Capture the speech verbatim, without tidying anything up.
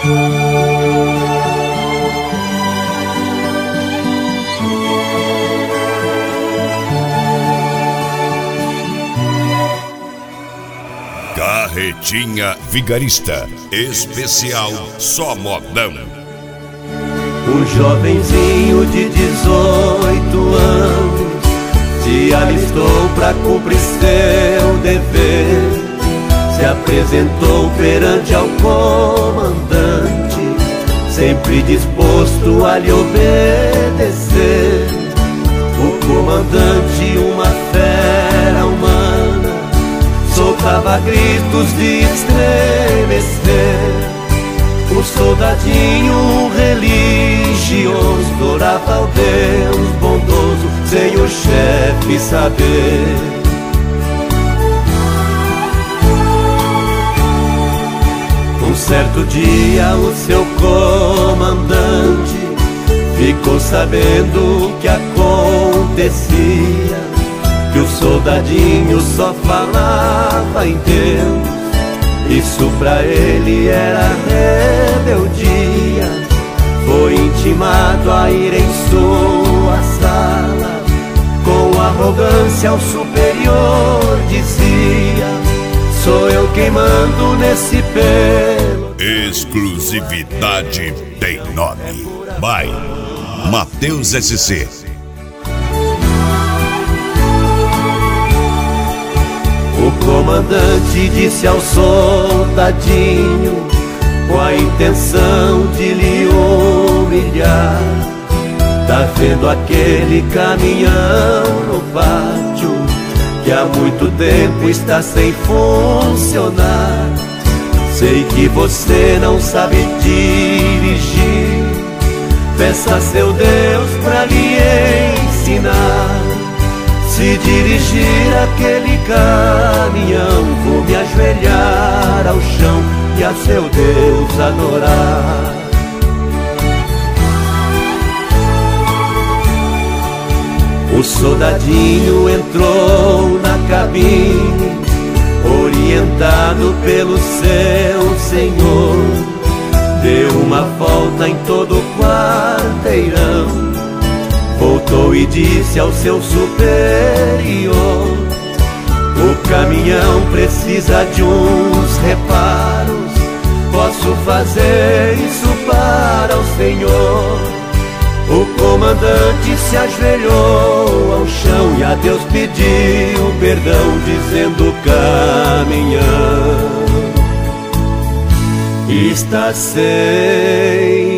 Carretinha Vigarista, especial Só Modão. Um jovenzinho de dezoito anos se alistou pra cumprir seu dever. Se apresentou perante ao comandante, sempre disposto a lhe obedecer. O comandante, uma fera humana, soltava gritos de estremecer. O soldadinho, um religioso, orava ao Deus bondoso, sem o chefe saber. Um certo dia o seu comandante ficou sabendo o que acontecia, que o soldadinho só falava em Deus. Isso pra ele era rebeldia. Foi intimado a ir em sua sala. Com arrogância ao superior dizia: sou eu quem mando nesse pelo. Exclusividade tem nome. Vai, Matheus S C. O comandante disse ao soldadinho, com a intenção de lhe humilhar: tá vendo aquele caminhão no pátio, que há muito tempo está sem funcionar? Sei que você não sabe dirigir, peça a seu Deus pra lhe ensinar. Se dirigir aquele caminhão, vou me ajoelhar ao chão e a seu Deus adorar. O soldadinho entrou na cabine, orientado pelo seu senhor. Deu uma volta em todo o quarteirão, voltou e disse ao seu superior: o caminhão precisa de uns reparos, posso fazer isso para o senhor? O comandante se ajoelhou ao chão e a Deus pediu perdão, dizendo: o caminhão está sem